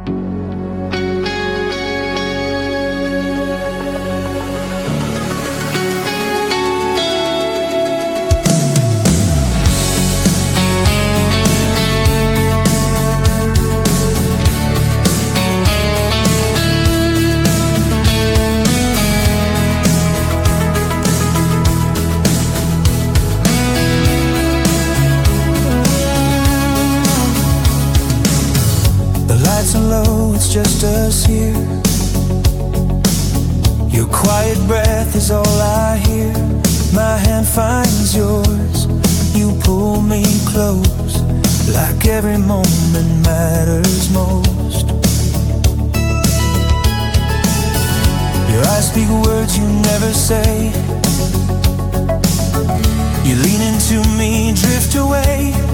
It's just us here. Your quiet breath is all I hear. My hand finds yours, you pull me close, like every moment matters most. Your eyes speak words you never say. You lean into me, drift away.